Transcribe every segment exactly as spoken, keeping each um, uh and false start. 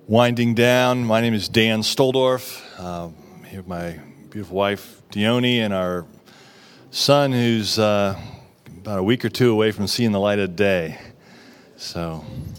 winding down. My name is Dan Stoldorf. Uh, I'm here with my beautiful wife, Dione, and our son, who's uh, about a week or two away from seeing the light of day. So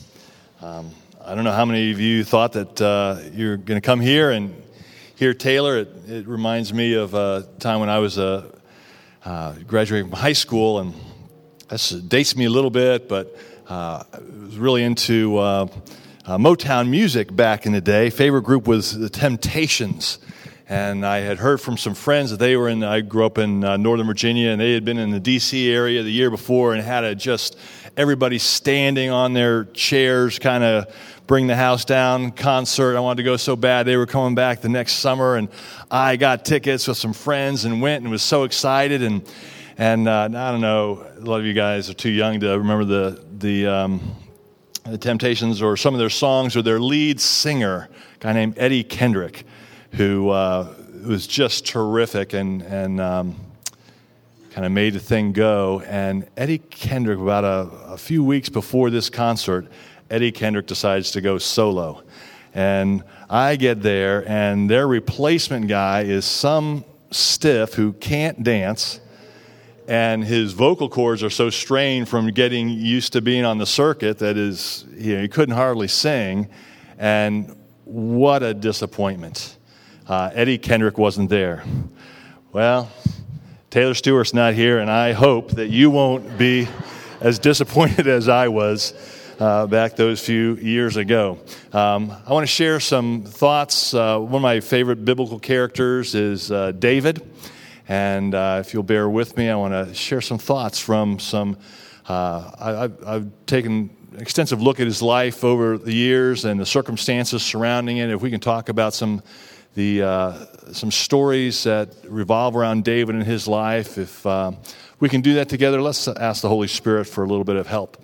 um, I don't know how many of you thought that uh, you're going to come here and hear Taylor. It, it reminds me of a time when I was a uh, graduating from high school, and this dates me a little bit, but uh, I was really into uh, uh, Motown music back in the day. Favorite group was the Temptations, and I had heard from some friends that they were in, I grew up in uh, Northern Virginia, and they had been in the D C area the year before and had a just everybody standing on their chairs, kind of bring the house down concert. I wanted to go so bad. They were coming back the next summer, and I got tickets with some friends and went and was so excited. And and uh, I don't know, a lot of you guys are too young to remember the the um, the Temptations or some of their songs, or their lead singer, a guy named Eddie Kendrick, who uh, was just terrific and and um, kind of made the thing go. And Eddie Kendrick, about a, a few weeks before this concert, Eddie Kendrick decides to go solo. And I get there, and their replacement guy is some stiff who can't dance, and his vocal cords are so strained from getting used to being on the circuit that is, you know, he couldn't hardly sing. And what a disappointment. Uh, Eddie Kendrick wasn't there. Well, Taylor Stewart's not here, and I hope that you won't be as disappointed as I was uh, back those few years ago. Um, I want to share some thoughts. Uh, one of my favorite biblical characters is uh, David, and uh, if you'll bear with me, I want to share some thoughts from some. Uh, I, I've, I've taken an extensive look at his life over the years and the circumstances surrounding it. If we can talk about some the uh, some stories that revolve around David and his life. If uh, we can do that together, let's ask the Holy Spirit for a little bit of help.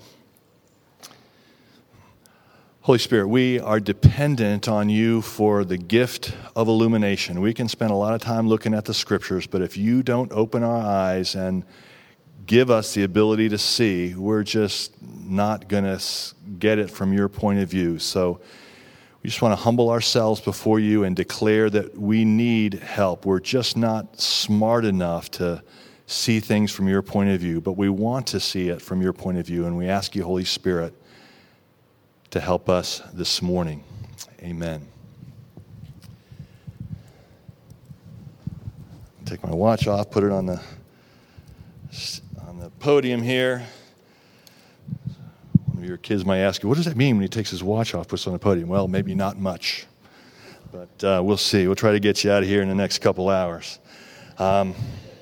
Holy Spirit, we are dependent on you for the gift of illumination. We can spend a lot of time looking at the scriptures, but if you don't open our eyes and give us the ability to see, we're just not going to get it from your point of view. So we just want to humble ourselves before you and declare that we need help. We're just not smart enough to see things from your point of view, but we want to see it from your point of view, and we ask you, Holy Spirit, to help us this morning. Amen. Take my watch off, put it on the on the podium here. One of your kids might ask you, what does that mean when he takes his watch off, puts it on the podium? Well, maybe not much, but uh, we'll see. We'll try to get you out of here in the next couple hours. Um,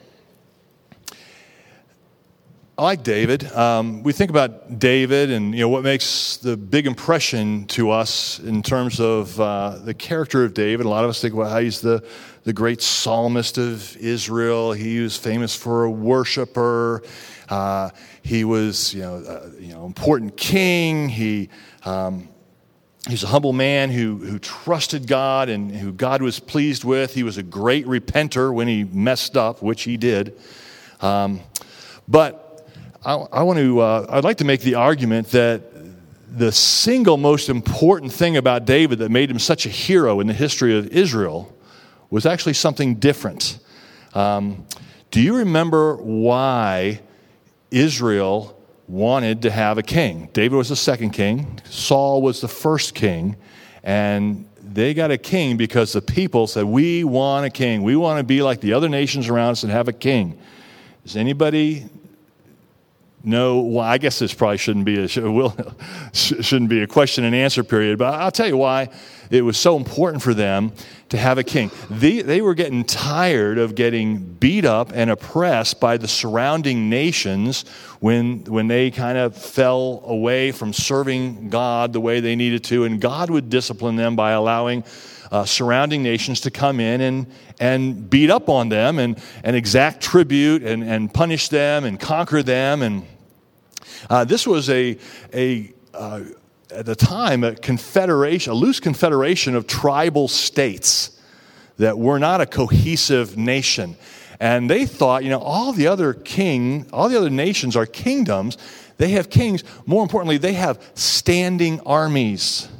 I like David. Um, we think about David and, you know, what makes the big impression to us in terms of uh, the character of David. A lot of us think about how he's the, the great psalmist of Israel. He was famous for a worshiper. Uh, he was, you know, uh, you know, important king. He um, he's a humble man who who trusted God and who God was pleased with. He was a great repenter when he messed up, which he did. Um, but I, I want to. Uh, I'd like to make the argument that the single most important thing about David that made him such a hero in the history of Israel was actually something different. Um, do you remember why Israel wanted to have a king? David was the second king. Saul was the first king, and they got a king because the people said, "We want a king. We want to be like the other nations around us and have a king." Does anybody? No, well, I guess this probably shouldn't be a shouldn't be a question and answer period, but I'll tell you why it was so important for them to have a king. They, they were getting tired of getting beat up and oppressed by the surrounding nations when when they kind of fell away from serving God the way they needed to, and God would discipline them by allowing Uh, surrounding nations to come in and and beat up on them and, and exact tribute and, and punish them and conquer them. And uh, this was a a uh, at the time a confederation, a loose confederation of tribal states that were not a cohesive nation. And they thought, you know, all the other king, all the other nations are kingdoms. They have kings. More importantly, they have standing armies.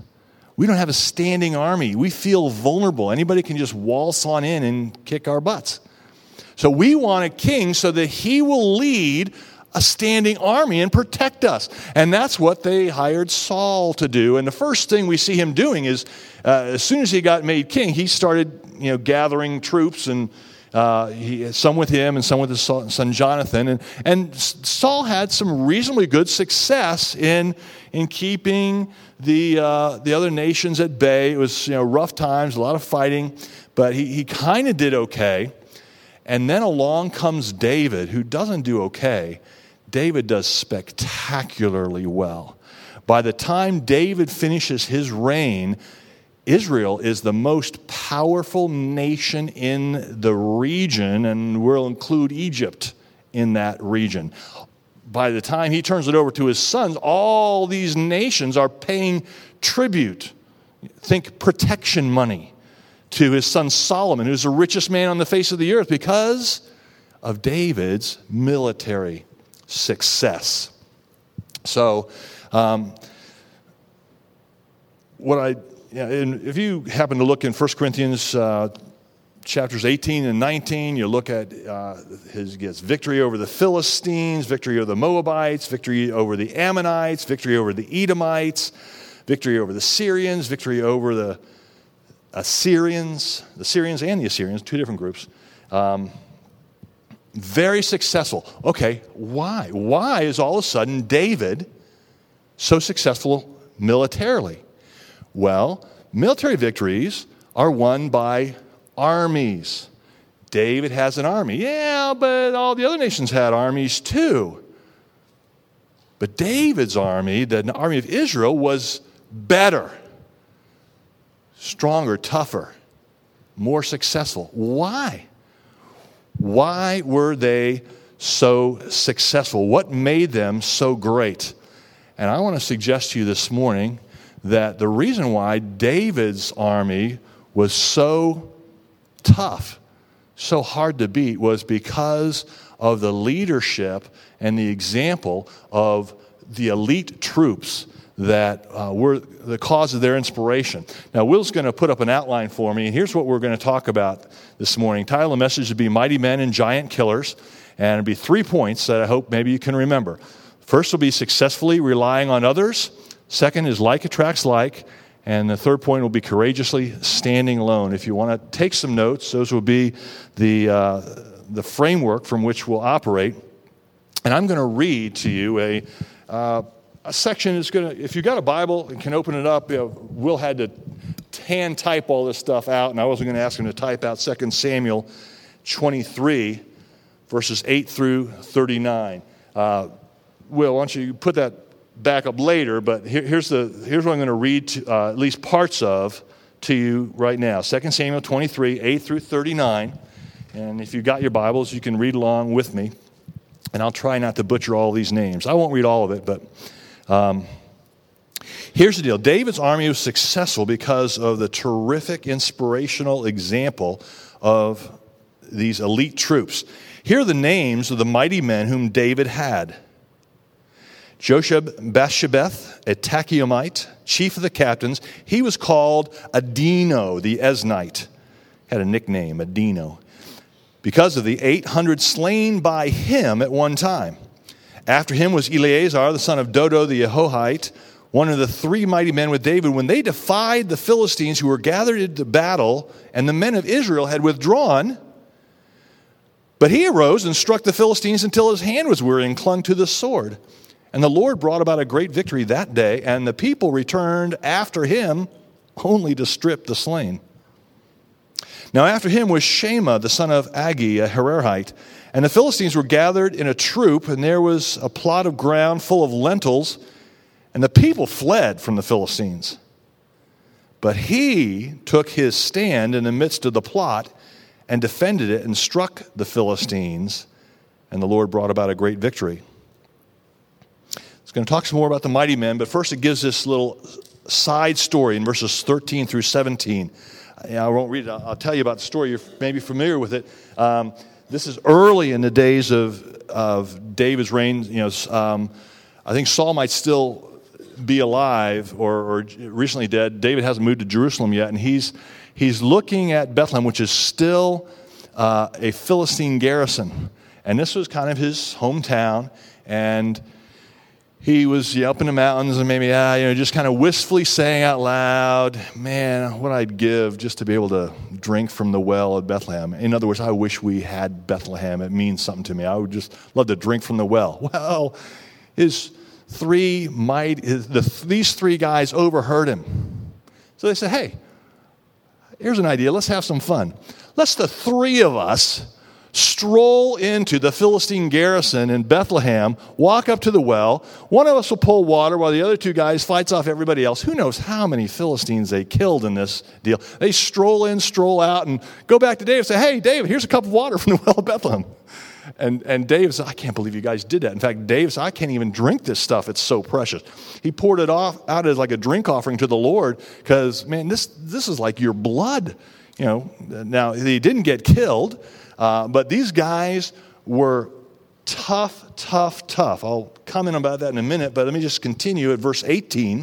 We don't have a standing army. We feel vulnerable. Anybody can just waltz on in and kick our butts. So we want a king so that he will lead a standing army and protect us. And that's what they hired Saul to do. And the first thing we see him doing is, uh, as soon as he got made king, he started, you know, gathering troops, and uh, he, some with him and some with his son Jonathan. And, and Saul had some reasonably good success in in keeping the uh, the other nations at bay. It was, you know, rough times, a lot of fighting, but he, he kind of did okay. And then along comes David, who doesn't do okay. David does spectacularly well. By the time David finishes his reign, Israel is the most powerful nation in the region, and we'll include Egypt in that region. By the time he turns it over to his sons, all these nations are paying tribute. Think protection money to his son Solomon, who's the richest man on the face of the earth because of David's military success. So, um, what I, yeah, and if you happen to look in First Corinthians uh, chapters eighteen and nineteen, you look at uh, his gets victory over the Philistines, victory over the Moabites, victory over the Ammonites, victory over the Edomites, victory over the Syrians, victory over the Assyrians, the Syrians and the Assyrians, two different groups. Um, very successful. Okay, why? Why is all of a sudden David so successful militarily? Well, military victories are won by armies. David has an army. Yeah, but all the other nations had armies too. But David's army, the army of Israel, was better, stronger, tougher, more successful. Why? Why were they so successful? What made them so great? And I want to suggest to you this morning that the reason why David's army was so tough, so hard to beat, was because of the leadership and the example of the elite troops that uh, were the cause of their inspiration. Now, Will's going to put up an outline for me, and here's what we're going to talk about this morning. Title of the message would be Mighty Men and Giant Killers, and it'll be three points that I hope maybe you can remember. First will be successfully relying on others. Second is like attracts like. And the third point will be courageously standing alone. If you want to take some notes, those will be the, uh, the framework from which we'll operate. And I'm going to read to you a... Uh, A section is going to, if you've got a Bible and can open it up, you know, Will had to hand type all this stuff out, and I wasn't going to ask him to type out Second Samuel twenty-three, verses eight through thirty-nine. Uh, Will, why don't you put that back up later, but here, here's, the, here's what I'm going to read, to, uh, at least parts of, to you right now. Second Samuel twenty-three, eight through thirty-nine. And if you've got your Bibles, you can read along with me. And I'll try not to butcher all these names. I won't read all of it, but... Um, here's the deal. David's army was successful because of the terrific inspirational example of these elite troops. Here are the names of the mighty men whom David had. Josheb-Basshebeth, a Tachionite, chief of the captains. He was called Adino, the Eznite. Had a nickname, Adino, because of the eight hundred slain by him at one time. After him was Eleazar, the son of Dodo the Ahohite, one of the three mighty men with David, when they defied the Philistines who were gathered into battle, and the men of Israel had withdrawn. But he arose and struck the Philistines until his hand was weary and clung to the sword. And the Lord brought about a great victory that day, and the people returned after him only to strip the slain. Now after him was Shema, the son of Agi, a Hararite. And the Philistines were gathered in a troop, and there was a plot of ground full of lentils, and the people fled from the Philistines. But he took his stand in the midst of the plot and defended it and struck the Philistines, and the Lord brought about a great victory. It's going to talk some more about the mighty men, but first it gives this little side story in verses thirteen through seventeen. I won't read it. I'll tell you about the story. You're maybe familiar with it. Um, This is early in the days of of David's reign. You know, um, I think Saul might still be alive or, or recently dead. David hasn't moved to Jerusalem yet, and he's he's looking at Bethlehem, which is still uh, a Philistine garrison. And this was kind of his hometown, and he was you know, up in the mountains and maybe, ah, you know, just kind of wistfully saying out loud, man, what I'd give just to be able to drink from the well at Bethlehem. In other words, I wish we had Bethlehem. It means something to me. I would just love to drink from the well. Well, his three might, his, the, these three guys overheard him. So they said, hey, here's an idea. Let's have some fun. Let's the three of us stroll into the Philistine garrison in Bethlehem, walk up to the well. One of us will pull water while the other two guys fights off everybody else. Who knows how many Philistines they killed in this deal. They stroll in, stroll out, and go back to David and say, hey, David, here's a cup of water from the well of Bethlehem. And, and David said, I can't believe you guys did that. In fact, David said, I can't even drink this stuff. It's so precious. He poured it off out as like a drink offering to the Lord because, man, this, this is like your blood. You know, now, he didn't get killed. Uh, but these guys were tough, tough, tough. I'll comment about that in a minute, but let me just continue at verse eighteen.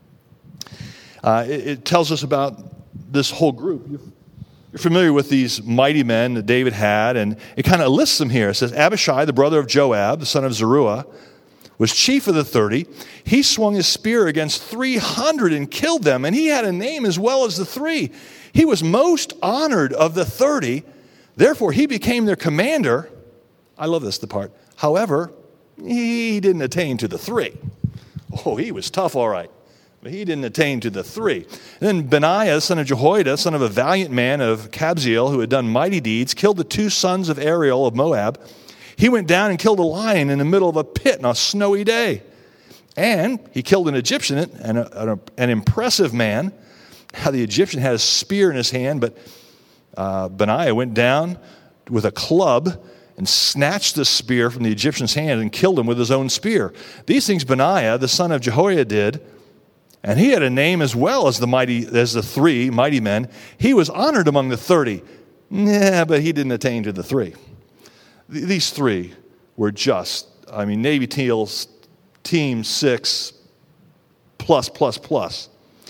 Uh, it, it tells us about this whole group. You're, you're familiar with these mighty men that David had, and it kind of lists them here. It says, Abishai, the brother of Joab, the son of Zeruiah, was chief of the thirty. He swung his spear against three hundred and killed them, and he had a name as well as the three. He was most honored of the thirty. Therefore, he became their commander. I love this, the part. However, he didn't attain to the three. Oh, he was tough, all right. But he didn't attain to the three. And then Benaiah, son of Jehoiada, son of a valiant man of Kabzeel, who had done mighty deeds, killed the two sons of Ariel of Moab. He went down and killed a lion in the middle of a pit on a snowy day. And he killed an Egyptian, an, an, an impressive man. How the Egyptian had a spear in his hand, but Uh, Benaiah went down with a club and snatched the spear from the Egyptian's hand and killed him with his own spear. These things Benaiah, the son of Jehoiada, did, and he had a name as well as the mighty as the three mighty men. He was honored among the thirty. Yeah, but he didn't attain to the three. Th- these three were just, I mean, Navy SEALs, Team Six, plus, plus, plus.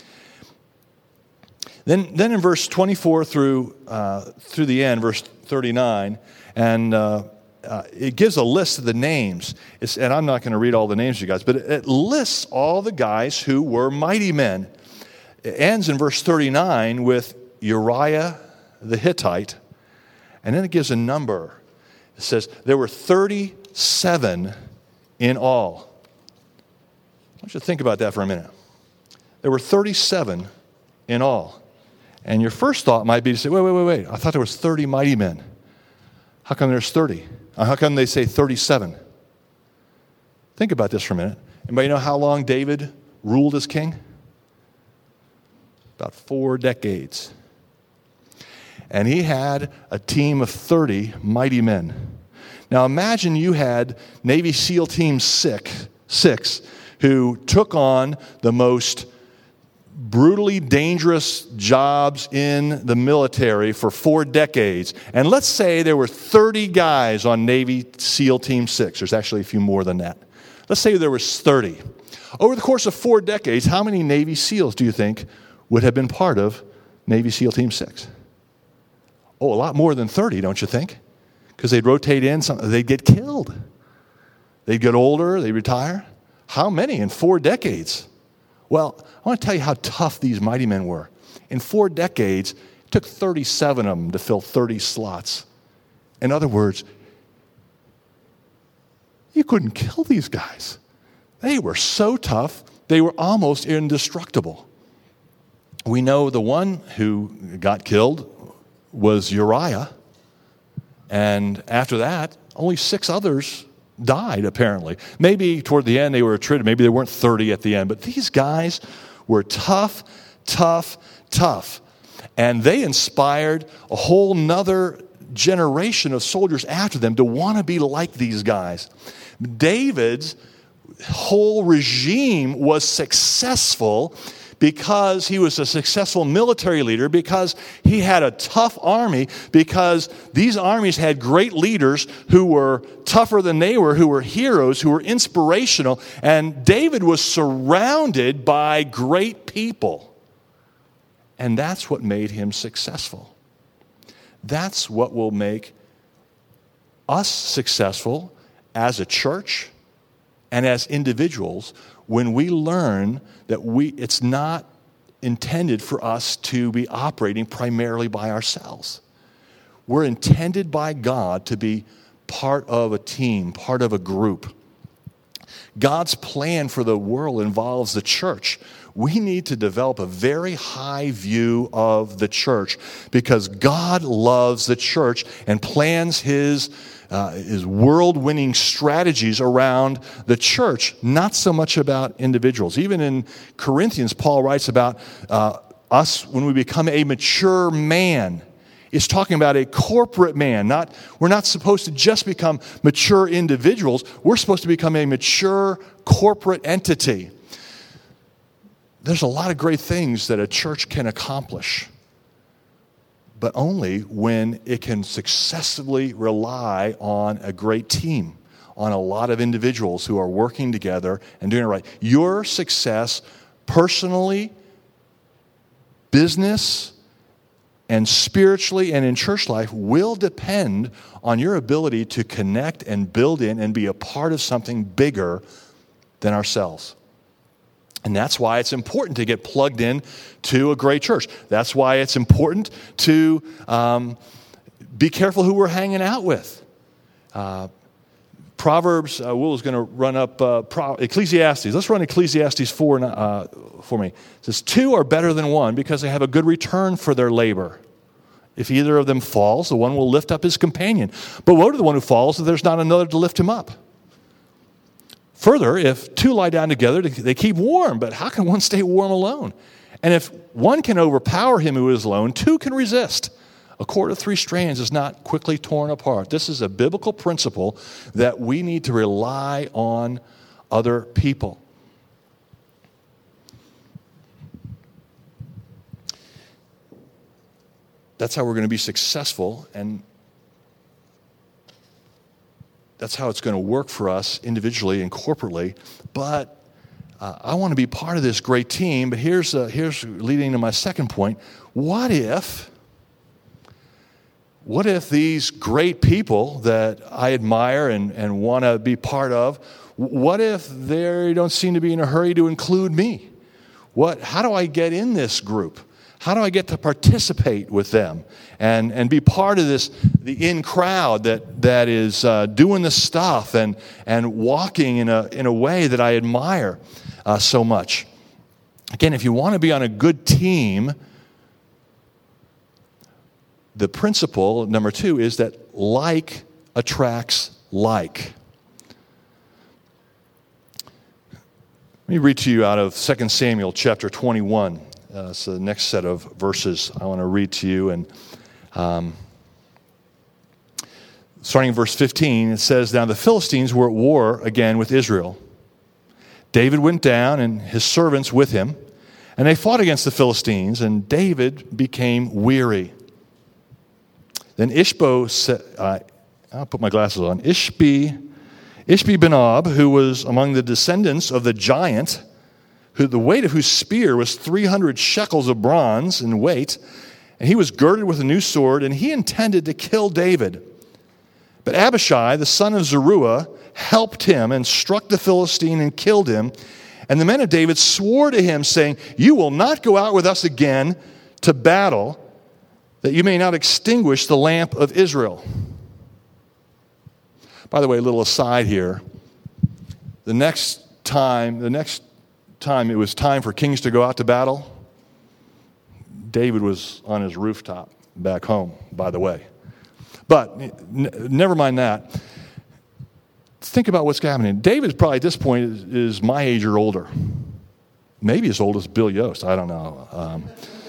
Then, then in verse twenty-four through uh, through the end, verse thirty-nine, and uh, uh, it gives a list of the names. It's, and I'm not going to read all the names, you guys, but it, it lists all the guys who were mighty men. It ends in verse thirty-nine with Uriah the Hittite, and then it gives a number. It says there were thirty-seven in all. I want you to think about that for a minute. There were thirty-seven in all. And your first thought might be to say, wait, wait, wait, wait. I thought there was thirty mighty men. How come there's thirty? How come they say thirty-seven? Think about this for a minute. Anybody know how long David ruled as king? About four decades. And he had a team of thirty mighty men. Now imagine you had Navy SEAL Team six, six who took on the most brutally dangerous jobs in the military for four decades. And let's say there were thirty guys on Navy SEAL Team six. There's actually a few more than that. Let's say there was thirty. Over the course of four decades, how many Navy SEALs do you think would have been part of Navy SEAL Team six? Oh, a lot more than thirty, don't you think? Because they'd rotate in, some, they'd get killed. They'd get older, they'd retire. How many in four decades? Well, I want to tell you how tough these mighty men were. In four decades, it took thirty-seven of them to fill thirty slots. In other words, you couldn't kill these guys. They were so tough, they were almost indestructible. We know the one who got killed was Uriah. And after that, only six others died, apparently. Maybe toward the end they were treated. Maybe they weren't thirty at the end. But these guys were tough, tough, tough. And they inspired a whole nother generation of soldiers after them to want to be like these guys. David's whole regime was successful because he was a successful military leader, because he had a tough army, because these armies had great leaders who were tougher than they were, who were heroes, who were inspirational. And David was surrounded by great people. And that's what made him successful. That's what will make us successful as a church and as individuals when we learn that we it's not intended for us to be operating primarily by ourselves. We're intended by God to be part of a team, part of a group. God's plan for the world involves the church. We need to develop a very high view of the church because God loves the church and plans his Uh, his world-winning strategies around the church, not so much about individuals. Even in Corinthians, Paul writes about uh, us when we become a mature man. It's talking about a corporate man. Not we're not supposed to just become mature individuals. We're supposed to become a mature corporate entity. There's a lot of great things that a church can accomplish, but only when it can successfully rely on a great team, on a lot of individuals who are working together and doing it right. Your success personally, business, and spiritually and in church life will depend on your ability to connect and build in and be a part of something bigger than ourselves. And that's why it's important to get plugged in to a great church. That's why it's important to um, be careful who we're hanging out with. Uh, Proverbs, uh, Will is going to run up uh, Pro- Ecclesiastes. Let's run Ecclesiastes four uh, for me. It says, two are better than one because they have a good return for their labor. If either of them falls, the one will lift up his companion. But woe to the one who falls if there's not another to lift him up. Further, if two lie down together, they keep warm, but how can one stay warm alone? And if one can overpower him who is alone, two can resist. A cord of three strands is not quickly torn apart. This is a biblical principle that we need to rely on other people. That's how we're going to be successful, and that's how it's going to work for us individually and corporately. But uh, I want to be part of this great team. But here's uh, here's leading to my second point. What if, what if these great people that I admire and, and want to be part of, what if they don't seem to be in a hurry to include me? What? How do I get in this group? How do I get to participate with them and, and be part of this, the in crowd that, that is uh, doing the stuff and, and walking in a, in a way that I admire uh, so much? Again, if you want to be on a good team, the principle, number two, is that like attracts like. Let me read to you out of Second Samuel chapter twenty-one. Uh, so the next set of verses I want to read to you. And um, starting in verse fifteen, it says, now the Philistines were at war again with Israel. David went down and his servants with him, and they fought against the Philistines, and David became weary. Then Ishbo said, uh, I'll put my glasses on, Ishbi, Ishbi-Benob, who was among the descendants of the giant, who the weight of whose spear was three hundred shekels of bronze in weight, and he was girded with a new sword, and he intended to kill David. But Abishai, the son of Zeruiah, helped him and struck the Philistine and killed him. And the men of David swore to him, saying, you will not go out with us again to battle, that you may not extinguish the lamp of Israel. By the way, a little aside here. The next time, the next time it was time for kings to go out to battle, David was on his rooftop back home, by the way. But n- never mind that. Think about what's happening. David probably at this point is, is my age or older. Maybe as old as Bill Yost. I don't know. Um,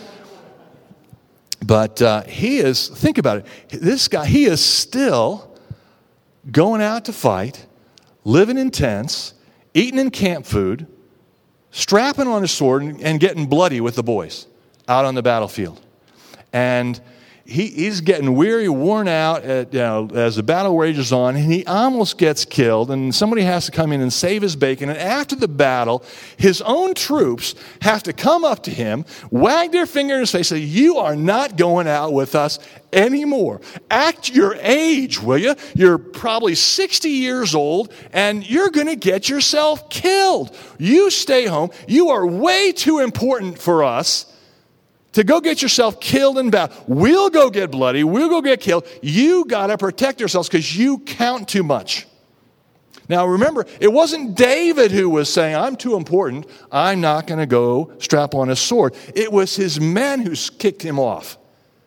but uh, he is, think about it. This guy, he is still going out to fight, living in tents, eating in camp food, strapping on his sword and, and getting bloody with the boys out on the battlefield. And he, he's getting weary, worn out at, you know, as the battle rages on, and he almost gets killed, and somebody has to come in and save his bacon. And after the battle, his own troops have to come up to him, wag their finger in his face, and say, "You are not going out with us anymore. Act your age, will you? You're probably sixty years old, and you're going to get yourself killed. You stay home. You are way too important for us to go get yourself killed in battle. We'll go get bloody. We'll go get killed. You got to protect yourselves because you count too much." Now remember, it wasn't David who was saying, "I'm too important. I'm not going to go strap on his sword." It was his men who kicked him off.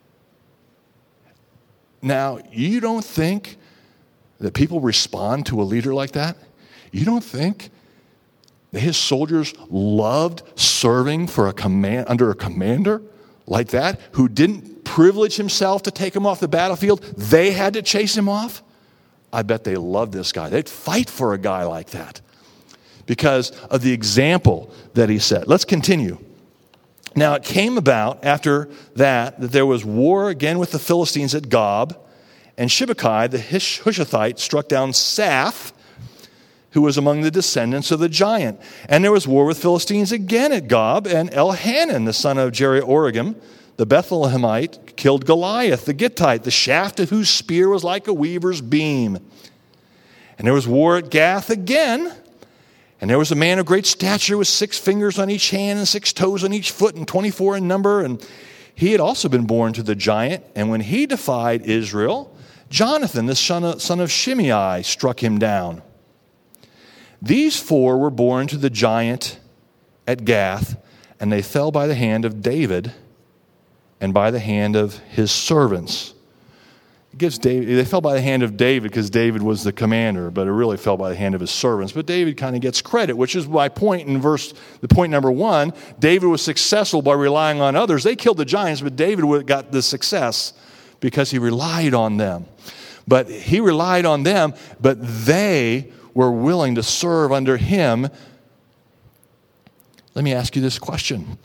Now, you don't think that people respond to a leader like that? You don't think that his soldiers loved serving for a command under a commander like that, who didn't privilege himself to take him off the battlefield? They had to chase him off? I bet they loved this guy. They'd fight for a guy like that because of the example that he set. Let's continue. Now it came about after that that there was war again with the Philistines at Gob, and Shibbekai the Hushathite struck down Saph, who was among the descendants of the giant. And there was war with Philistines again at Gob, and Elhanan, the son of Jerioregim, the Bethlehemite, killed Goliath, the Gittite, the shaft of whose spear was like a weaver's beam. And there was war at Gath again, and there was a man of great stature with six fingers on each hand and six toes on each foot and twenty-four in number. And he had also been born to the giant. And when he defied Israel, Jonathan, the son of, son of Shimei, struck him down. These four were born to the giant at Gath, and they fell by the hand of David and by the hand of his servants. It gives David, they fell by the hand of David because David was the commander, but it really fell by the hand of his servants. But David kind of gets credit, which is my point in verse, the point number one. David was successful by relying on others. They killed the giants, but David got the success because he relied on them. But he relied on them, but they were willing to serve under him. Let me ask you this question.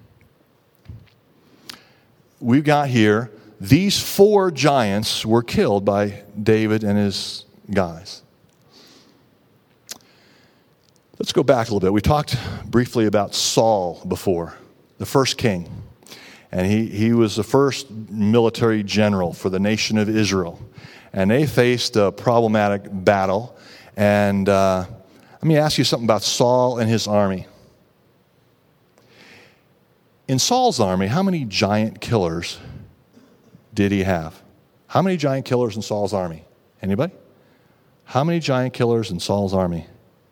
We've got here, these four giants were killed by David and his guys. Let's go back a little bit. We talked briefly about Saul before, the first king. And he, he was the first military general for the nation of Israel. And they faced a problematic battle. And uh, let me ask you something about Saul and his army. In Saul's army, how many giant killers did he have? How many giant killers in Saul's army? Anybody? How many giant killers in Saul's army?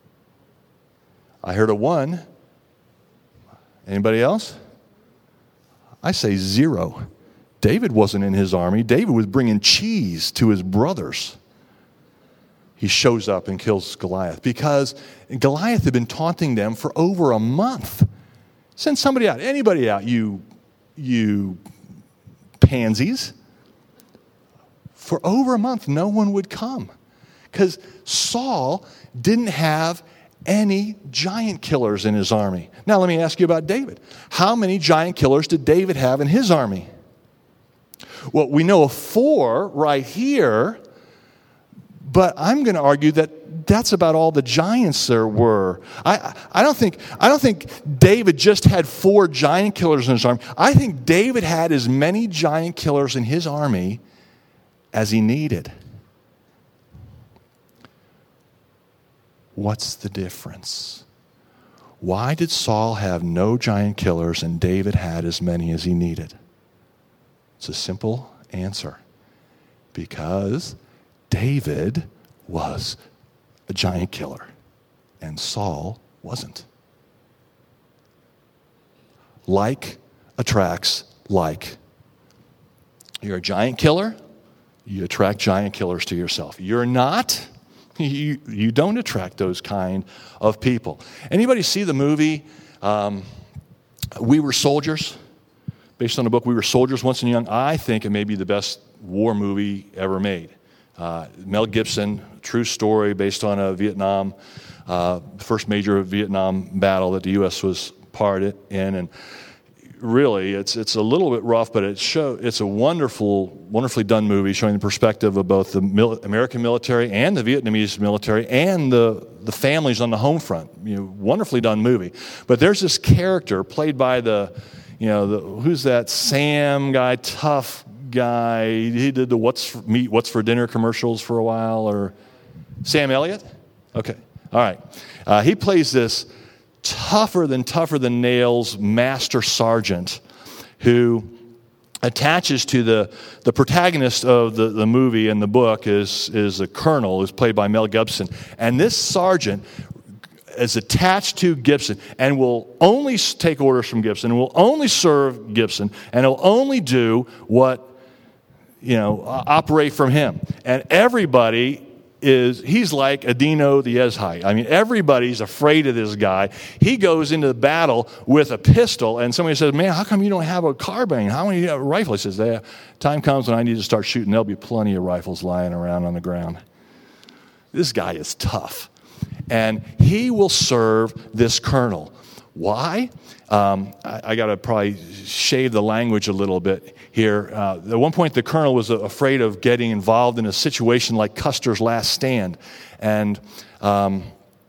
I heard of one. Anybody else? I say zero. David wasn't in his army. David was bringing cheese to his brothers. He shows up and kills Goliath because Goliath had been taunting them for over a month. Send somebody out, anybody out, you, you pansies. For over a month, no one would come because Saul didn't have any giant killers in his army. Now let me ask you about David. How many giant killers did David have in his army? Well, we know of four right here, but I'm going to argue that that's about all the giants there were. I, I don't think I don't think David just had four giant killers in his army. I think David had as many giant killers in his army as he needed. What's the difference? Why did Saul have no giant killers and David had as many as he needed? It's a simple answer. Because David was a giant killer and Saul wasn't. Like attracts like. You're a giant killer, you attract giant killers to yourself. You're not, you, you don't attract those kind of people. Anybody see the movie um, We Were Soldiers? Based on the book We Were Soldiers Once and Young. I think it may be the best war movie ever made. Uh, Mel Gibson, true story based on a Vietnam uh, the first major Vietnam battle that the U S was part in, and really, it's it's a little bit rough, but it show it's a wonderful, wonderfully done movie showing the perspective of both the mil- American military and the Vietnamese military and the the families on the home front. You know, wonderfully done movie. But there's this character played by the, you know, the who's that Sam guy, tough guy. He did the what's for meat, what's for dinner commercials for a while, or Sam Elliott. Okay, all right. Uh, he plays this tougher than tougher than nails master sergeant who attaches to the the protagonist of the, the movie and the book is is a colonel who's played by Mel Gibson. And this sergeant is attached to Gibson and will only take orders from Gibson and will only serve Gibson and will only do what, you know, operate from him. And everybody is, he's like Adino the Ezhite. I mean, everybody's afraid of this guy. He goes into the battle with a pistol, and somebody says, man, how come you don't have a carbine? How many have a rifle? He says, the time comes when I need to start shooting. There'll be plenty of rifles lying around on the ground. This guy is tough. And he will serve this colonel. Why? Um, I, I got to probably shave the language a little bit here. Uh, at one point, the colonel was afraid of getting involved in a situation like Custer's Last Stand, and um,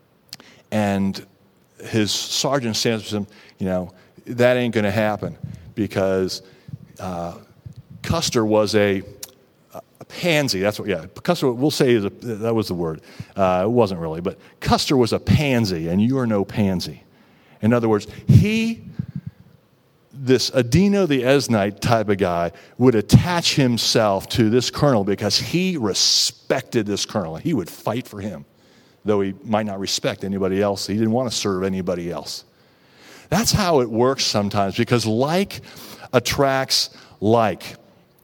and his sergeant says to him, "You know, that ain't going to happen because uh, Custer was a." A pansy, that's what, yeah, Custer, we'll say is a, that was the word. Uh, it wasn't really, but Custer was a pansy, and you are no pansy. In other words, he, this Adino the Ezhite type of guy, would attach himself to this colonel because he respected this colonel. He would fight for him, though he might not respect anybody else. He didn't want to serve anybody else. That's how it works sometimes, because like attracts like.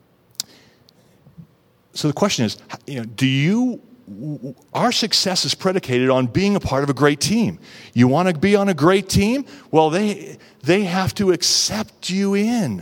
So the question is, you know, do you, our success is predicated on being a part of a great team. You want to be on a great team? Well, they they have to accept you in.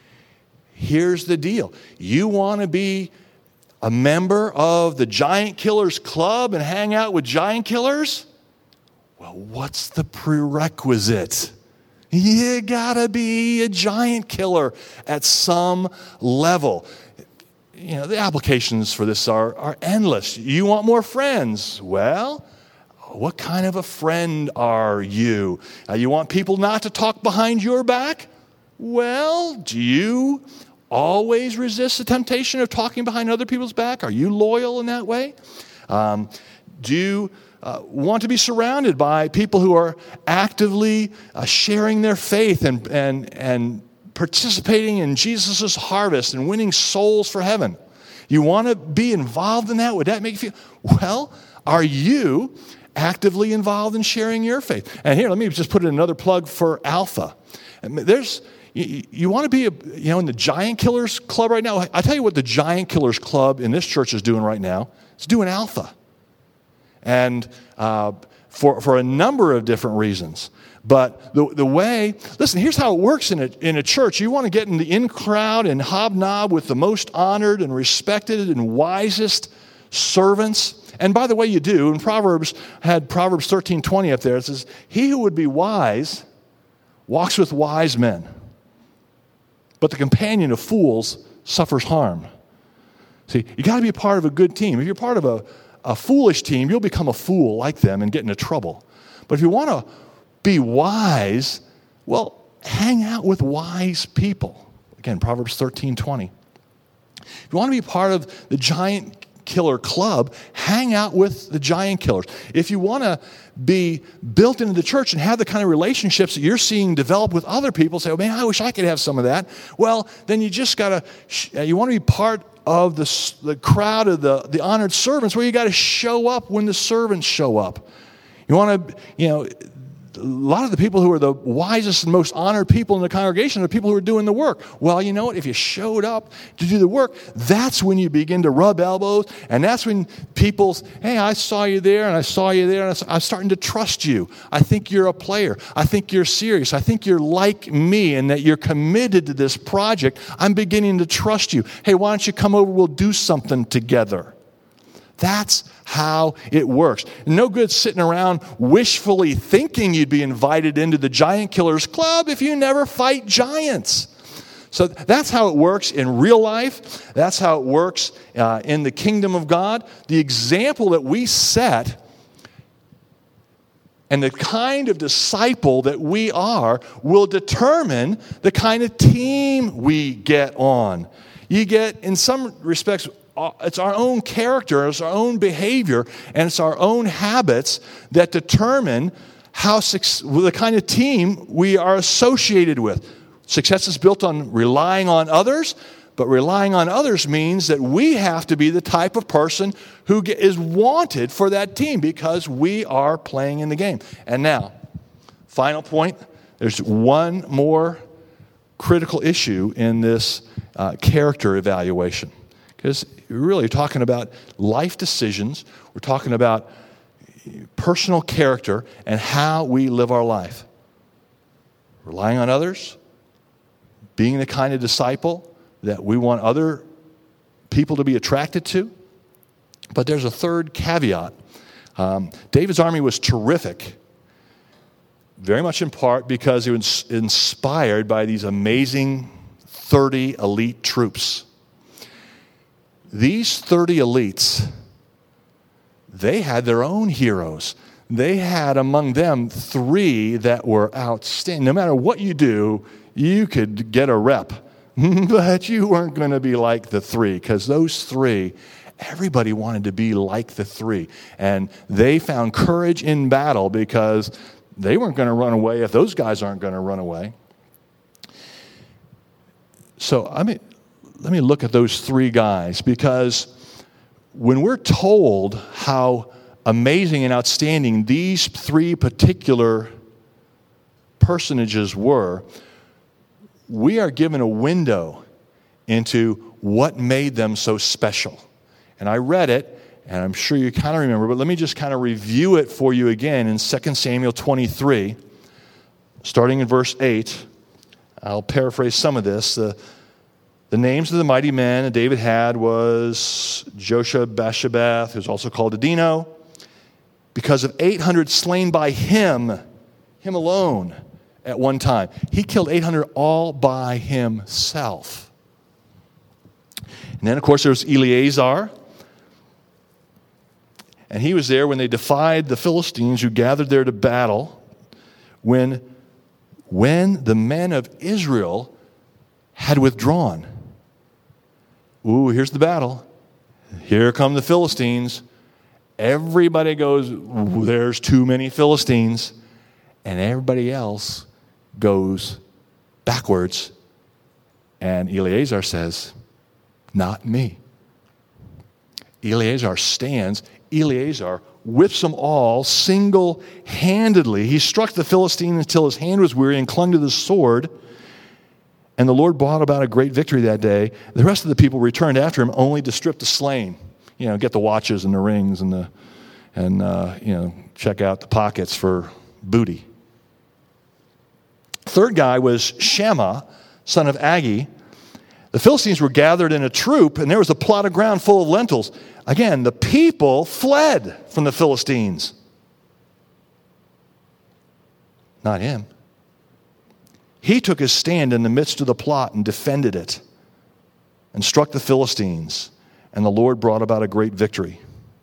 Here's the deal. You want to be a member of the Giant Killers Club and hang out with giant killers? Well, what's the prerequisite? You gotta be a giant killer at some level. You know, the applications for this are, are endless. You want more friends? Well, what kind of a friend are you? Uh, you want people not to talk behind your back? Well, do you always resist the temptation of talking behind other people's back? Are you loyal in that way? Um, do you uh, want to be surrounded by people who are actively uh, sharing their faith and and and participating in Jesus' harvest and winning souls for heaven? You want to be involved in that? Would that make you feel? Well, are you actively involved in sharing your faith? And here, let me just put in another plug for Alpha. There's, you, you want to be, a, you know, in the Giant Killers Club right now. I tell you what the Giant Killers Club in this church is doing right now. It's doing Alpha. And uh, for for a number of different reasons. But the the way, listen, here's how it works in a, in a church. You want to get in the in crowd and hobnob with the most honored and respected and wisest servants. And by the way, you do. And Proverbs had Proverbs thirteen twenty up there. It says, he who would be wise walks with wise men, but the companion of fools suffers harm. See, you got to be a part of a good team. If you're part of a, a foolish team, you'll become a fool like them and get into trouble. But if you want to be wise, well, hang out with wise people. Again, Proverbs thirteen twenty. If you want to be part of the Giant Killer Club, hang out with the giant killers. If you want to be built into the church and have the kind of relationships that you're seeing develop with other people, say, oh, man, I wish I could have some of that. Well, then you just got to, you want to be part of the, the crowd of the, the honored servants, where you got to show up when the servants show up. You want to, you know, a lot of the people who are the wisest and most honored people in the congregation are the people who are doing the work. Well, you know what? If you showed up to do the work, that's when you begin to rub elbows, and that's when people's, hey, I saw you there, and I saw you there, and I'm starting to trust you. I think you're a player. I think you're serious. I think you're like me and that you're committed to this project. I'm beginning to trust you. Hey, why don't you come over? We'll do something together. That's how it works. No good sitting around wishfully thinking you'd be invited into the Giant Killers Club if you never fight giants. So that's how it works in real life. That's how it works uh, in the kingdom of God. The example that we set and the kind of disciple that we are will determine the kind of team we get on. You get, in some respects, it's our own character, it's our own behavior, and it's our own habits that determine how the kind of team we are associated with. Success is built on relying on others, but relying on others means that we have to be the type of person who is wanted for that team because we are playing in the game. And now, final point, there's one more critical issue in this uh, character evaluation. Because we're really talking about life decisions, we're talking about personal character and how we live our life. Relying on others, being the kind of disciple that we want other people to be attracted to. But there's a third caveat. Um, David's army was terrific, very much in part because it was inspired by these amazing thirty elite troops. These thirty elites, they had their own heroes. They had among them three that were outstanding. No matter what you do, you could get a rep. But you weren't going to be like the three, because those three, everybody wanted to be like the three. And they found courage in battle because they weren't going to run away if those guys aren't going to run away. So I mean, let me look at those three guys, because when we're told how amazing and outstanding these three particular personages were, we are given a window into what made them so special. And I read it, and I'm sure you kind of remember, but let me just kind of review it for you again in Second Samuel twenty-three, starting in verse eight. I'll paraphrase some of this. The, the names of the mighty men that David had was Josheb-Basshebeth, who's also called Adino, because of eight hundred slain by him, him alone, at one time. He killed eight hundred all by himself. And then, of course, there was Eleazar. And he was there when they defied the Philistines who gathered there to battle. When, when the men of Israel had withdrawn. Ooh, here's the battle. Here come the Philistines. Everybody goes, there's too many Philistines. And everybody else goes backwards, and Eleazar says, not me. Eleazar stands. Eleazar whips them all single-handedly. He struck the Philistine until his hand was weary and clung to the sword, and the Lord brought about a great victory that day. The rest of the people returned after him only to strip the slain, you know, get the watches and the rings and the and uh, you know, check out the pockets for booty. Third guy was Shammah, son of Agee. The Philistines were gathered in a troop, and there was a plot of ground full of lentils. Again, the people fled from the Philistines. Not him. He took his stand in the midst of the plot and defended it and struck the Philistines, and the Lord brought about a great victory.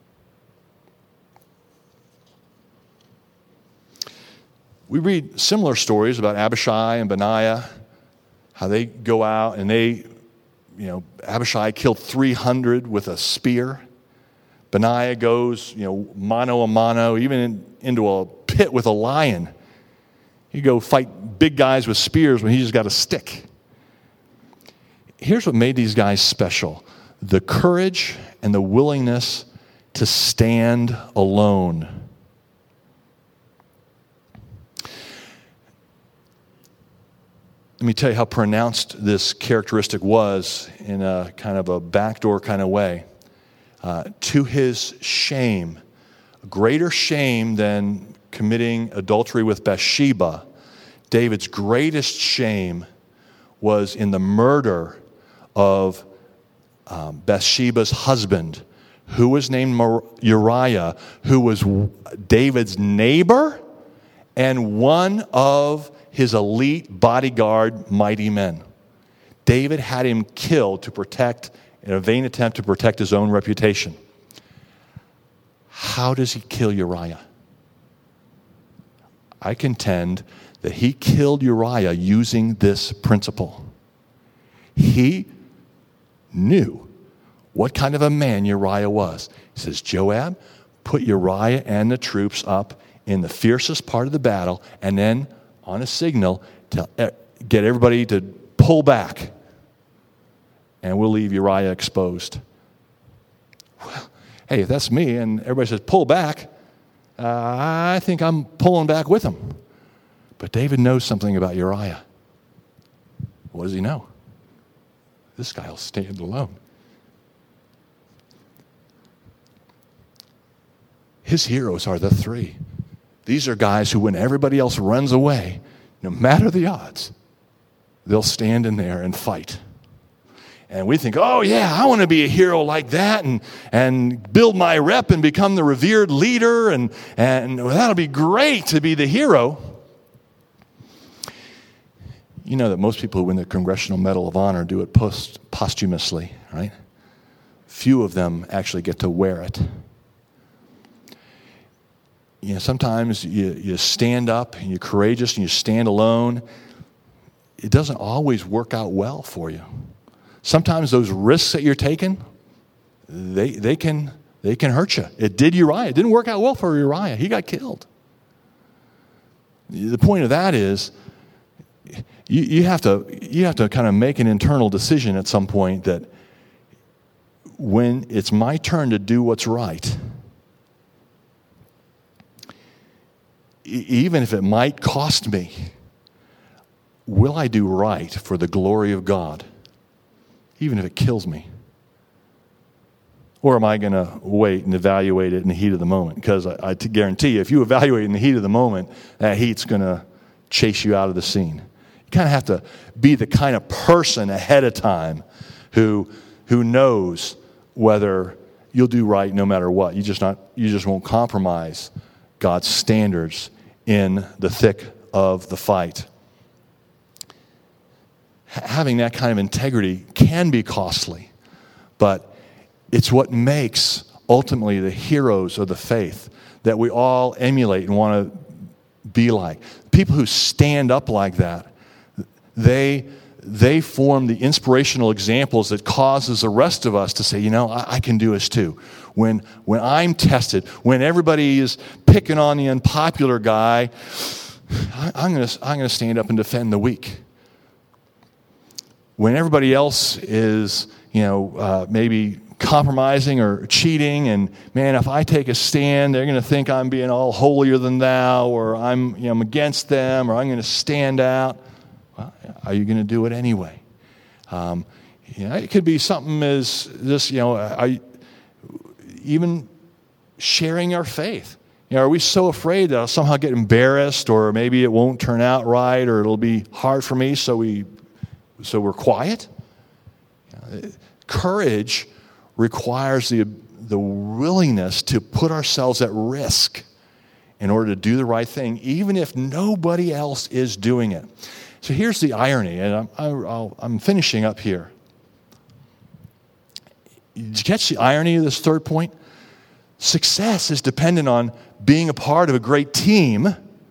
We read similar stories about Abishai and Benaiah, how they go out and they, you know, Abishai killed three hundred with a spear. Benaiah goes, you know, mano a mano, even in, into a pit with a lion. You go fight big guys with spears when he just got a stick. Here's what made these guys special: the courage and the willingness to stand alone. Let me tell you how pronounced this characteristic was in a kind of a backdoor kind of way. Uh, to his shame, greater shame than committing adultery with Bathsheba, David's greatest shame was in the murder of um, Bathsheba's husband, who was named Uriah, who was David's neighbor and one of his elite bodyguard mighty men. David had him killed to protect, in a vain attempt to protect his own reputation. How does he kill Uriah? I contend that he killed Uriah using this principle. He knew what kind of a man Uriah was. He says, Joab, put Uriah and the troops up in the fiercest part of the battle, and then on a signal, to get everybody to pull back, and we'll leave Uriah exposed. Well, hey, if that's me, and everybody says, pull back, uh, I think I'm pulling back with him. But David knows something about Uriah. What does he know? This guy will stand alone. His heroes are the three. These are guys who, when everybody else runs away, no matter the odds, they'll stand in there and fight. And we think, oh yeah, I want to be a hero like that and, and build my rep and become the revered leader, and, and well, that'll be great to be the hero. You know that most people who win the Congressional Medal of Honor do it post, posthumously, right? Few of them actually get to wear it. You know, sometimes you, you stand up and you're courageous and you stand alone. It doesn't always work out well for you. Sometimes those risks that you're taking, they they can they can hurt you. It did Uriah. It didn't work out well for Uriah. He got killed. The point of that is, you, you have to you have to kind of make an internal decision at some point that when it's my turn to do what's right, even if it might cost me, will I do right for the glory of God, even if it kills me? Or am I going to wait and evaluate it in the heat of the moment? Because I, I guarantee you, if you evaluate in the heat of the moment, that heat's going to chase you out of the scene. You kind of have to be the kind of person ahead of time who who knows whether you'll do right no matter what. You just not you just won't compromise God's standards in the thick of the fight. Having that kind of integrity can be costly, but it's what makes ultimately the heroes of the faith that we all emulate and want to be like. People who stand up like that, they they form the inspirational examples that causes the rest of us to say, you know, I, I can do this too. When when I'm tested, when everybody is picking on the unpopular guy, I, I'm going to I'm going to stand up and defend the weak. When everybody else is, you know, uh, maybe compromising or cheating, and man, if I take a stand, they're going to think I'm being all holier than thou, or I'm, you know, I'm against them, or I'm going to stand out. Well, are you going to do it anyway? Um, you know, it could be something as this, you know, I, even sharing our faith. You know, are we so afraid that I'll somehow get embarrassed, or maybe it won't turn out right, or it'll be hard for me, so we, so we're quiet? You know, courage requires the the willingness to put ourselves at risk in order to do the right thing, even if nobody else is doing it. So here's the irony, and I'm, I'll, I'm finishing up here. Did you catch the irony of this third point? Success is dependent on being a part of a great team,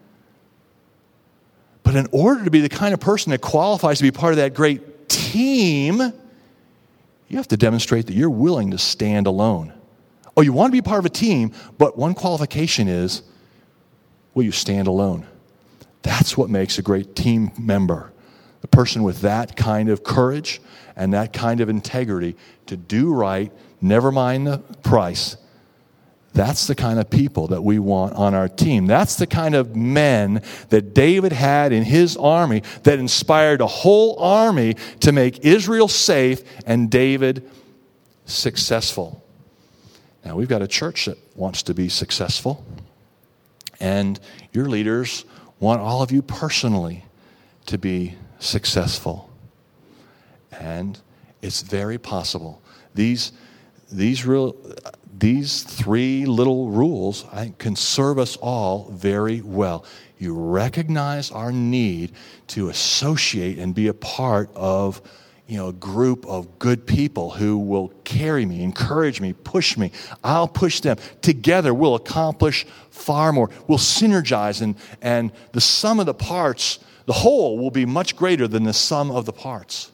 but in order to be the kind of person that qualifies to be part of that great team, you have to demonstrate that you're willing to stand alone. Oh, you want to be part of a team, but one qualification is, will you stand alone? That's what makes a great team member. The person with that kind of courage and that kind of integrity to do right, never mind the price. That's the kind of people that we want on our team. That's the kind of men that David had in his army that inspired a whole army to make Israel safe and David successful. Now, we've got a church that wants to be successful, and your leaders want all of you personally to be successful. And it's very possible. These, these real... these three little rules, I think, can serve us all very well. You recognize our need to associate and be a part of, you know, a group of good people who will carry me, encourage me, push me. I'll push them. Together, we'll accomplish far more. We'll synergize, and, and the sum of the parts, the whole, will be much greater than the sum of the parts.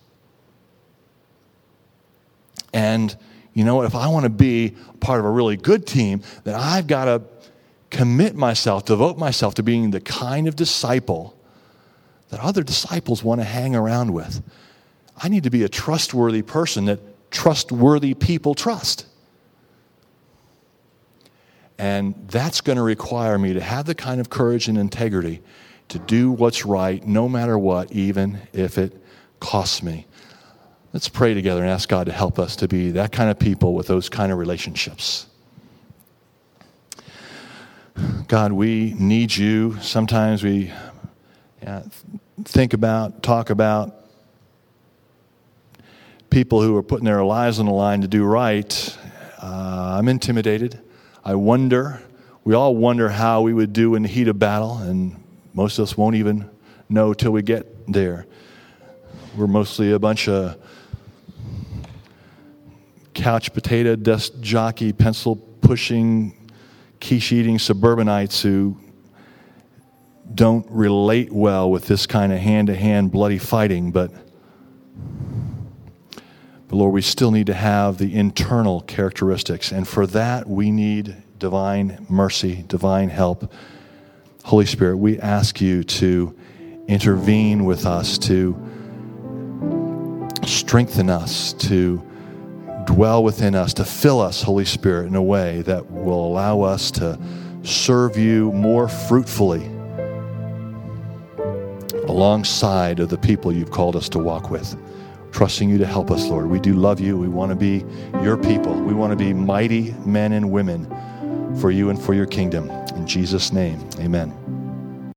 And you know, if I want to be part of a really good team, then I've got to commit myself, devote myself to being the kind of disciple that other disciples want to hang around with. I need to be a trustworthy person that trustworthy people trust. And that's going to require me to have the kind of courage and integrity to do what's right, no matter what, even if it costs me. Let's pray together and ask God to help us to be that kind of people with those kind of relationships. God, we need you. Sometimes we yeah, think about, talk about people who are putting their lives on the line to do right. Uh, I'm intimidated. I wonder, we all wonder how we would do in the heat of battle, and most of us won't even know till we get there. We're mostly a bunch of couch potato, desk jockey, pencil pushing, quiche eating suburbanites who don't relate well with this kind of hand-to-hand bloody fighting, but, but Lord, we still need to have the internal characteristics, and for that we need divine mercy, divine help. Holy Spirit, we ask you to intervene with us, to strengthen us, to dwell within us, to fill us, Holy Spirit, in a way that will allow us to serve you more fruitfully alongside of the people you've called us to walk with. Trusting you to help us, Lord. We do love you. We want to be your people. We want to be mighty men and women for you and for your kingdom. In Jesus' name, amen.